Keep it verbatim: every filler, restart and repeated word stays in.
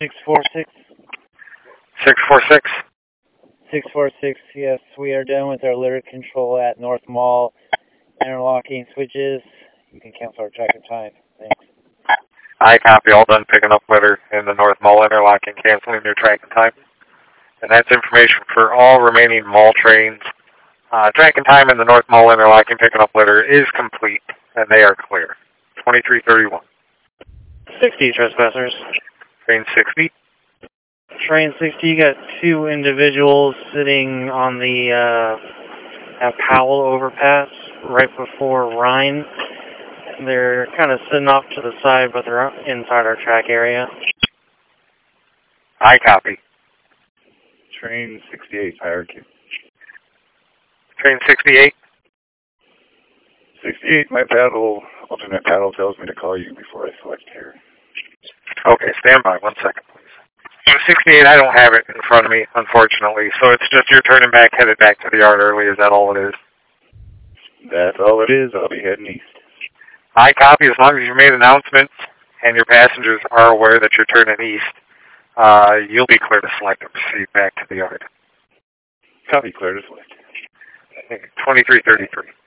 six four six. six four six. six four six, yes, we are done with our litter control at North Mall. Interlocking switches. You can cancel our track and time. Thanks. I copy, all done picking up litter in the North Mall interlocking, canceling your track and time. And that's information for all remaining mall trains. Uh, track and time in the North Mall interlocking picking up litter is complete, and they are clear. twenty-three thirty-one. sixty trespassers. Train sixty. Train sixty, you got two individuals sitting on the uh, Powell overpass right before Rhine. They're kind of sitting off to the side, but they're inside our track area. I copy. Train sixty-eight, hierarchy. Train sixty-eight. sixty-eight, my paddle, alternate paddle tells me to call you before I select here. Okay, stand by one second, please. sixty-eight, I don't have it in front of me, unfortunately, so it's just you're turning back, headed back to the yard early. Is that all it is? That's all it is. I'll be heading east. I copy. As long as you made announcements and your passengers are aware that you're turning east, uh, you'll be clear to select and proceed back to the yard. Copy, clear to select. twenty-three thirty-three.